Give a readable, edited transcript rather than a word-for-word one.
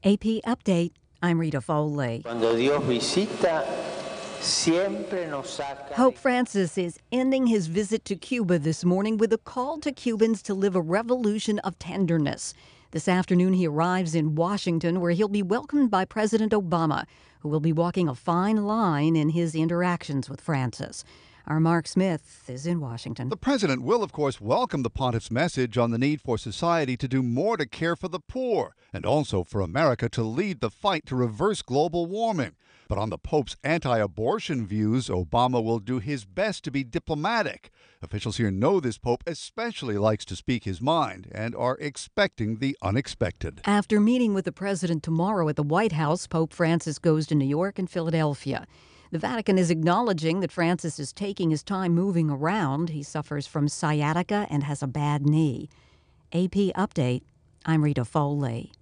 AP Update. I'm Rita Foley. Cuando Dios visita, siempre nos saca. Pope Francis is ending his visit to Cuba this morning with a call to Cubans to live a revolution of tenderness. This afternoon, he arrives in Washington, where he'll be welcomed by President Obama, who will be walking a fine line in his interactions with Francis. Our Mark Smith is in Washington. The president will, of course, welcome the pontiff's message on the need for society to do more to care for the poor and also for America to lead the fight to reverse global warming. But on the Pope's anti-abortion views, Obama will do his best to be diplomatic. Officials here know this Pope especially likes to speak his mind and are expecting the unexpected. After meeting with the president tomorrow at the White House, Pope Francis goes to New York and Philadelphia. The Vatican is acknowledging that Francis is taking his time moving around. He suffers from sciatica and has a bad knee. AP Update. I'm Rita Foley.